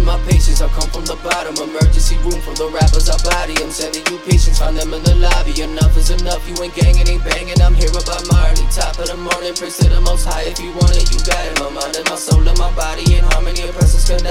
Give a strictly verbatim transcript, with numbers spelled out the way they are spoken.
to my patience, I come from the bottom. Emergency room for the rappers I body. I'm sending you patients, find them in the lobby. Enough is enough, you ain't gangin', ain't banging. I'm here about Marley, top of the morning. Praise to the most high, if you want it, you got it. My mind and my soul and my body in harmony, oppressors connect.